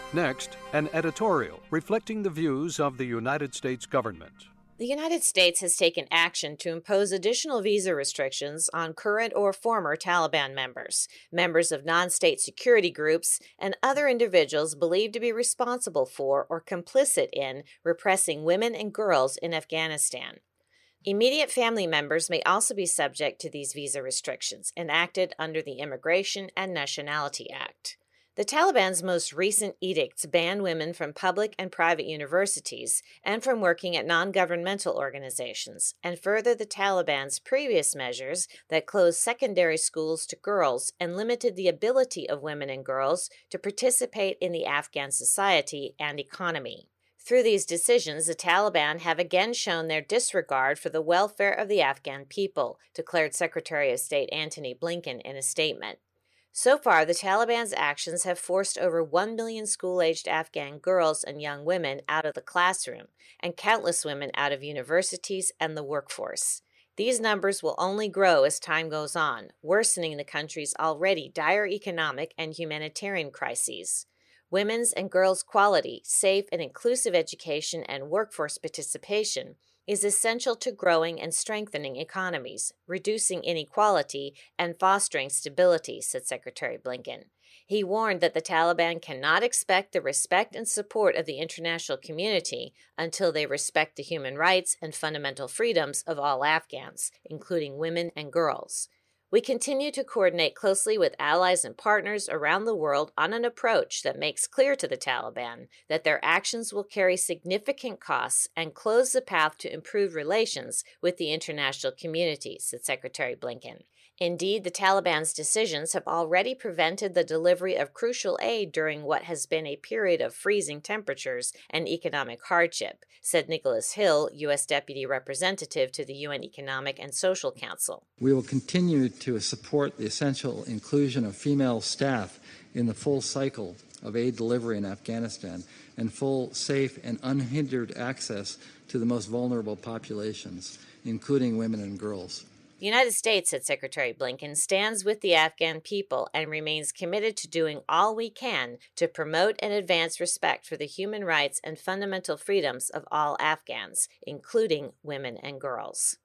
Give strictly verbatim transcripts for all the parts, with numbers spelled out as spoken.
Next, an editorial reflecting the views of the United States government. The United States has taken action to impose additional visa restrictions on current or former Taliban members, members of non-state security groups, and other individuals believed to be responsible for or complicit in repressing women and girls in Afghanistan. Immediate family members may also be subject to these visa restrictions, enacted under the Immigration and Nationality Act. The Taliban's most recent edicts ban women from public and private universities and from working at non-governmental organizations, and further the Taliban's previous measures that closed secondary schools to girls and limited the ability of women and girls to participate in the Afghan society and economy. Through these decisions, the Taliban have again shown their disregard for the welfare of the Afghan people, declared Secretary of State Antony Blinken in a statement. So far, the Taliban's actions have forced over one million school-aged Afghan girls and young women out of the classroom, and countless women out of universities and the workforce. These numbers will only grow as time goes on, worsening the country's already dire economic and humanitarian crises. Women's and girls' quality, safe and inclusive education and workforce participation is essential to growing and strengthening economies, reducing inequality, and fostering stability, said Secretary Blinken. He warned that the Taliban cannot expect the respect and support of the international community until they respect the human rights and fundamental freedoms of all Afghans, including women and girls. We continue to coordinate closely with allies and partners around the world on an approach that makes clear to the Taliban that their actions will carry significant costs and close the path to improved relations with the international community, said Secretary Blinken. Indeed, the Taliban's decisions have already prevented the delivery of crucial aid during what has been a period of freezing temperatures and economic hardship, said Nicholas Hill, U S Deputy Representative to the U N Economic and Social Council. We will continue to support the essential inclusion of female staff in the full cycle of aid delivery in Afghanistan and full, safe, and unhindered access to the most vulnerable populations, including women and girls. The United States, said Secretary Blinken, stands with the Afghan people and remains committed to doing all we can to promote and advance respect for the human rights and fundamental freedoms of all Afghans, including women and girls.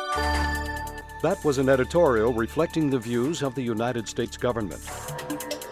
That was an editorial reflecting the views of the United States government.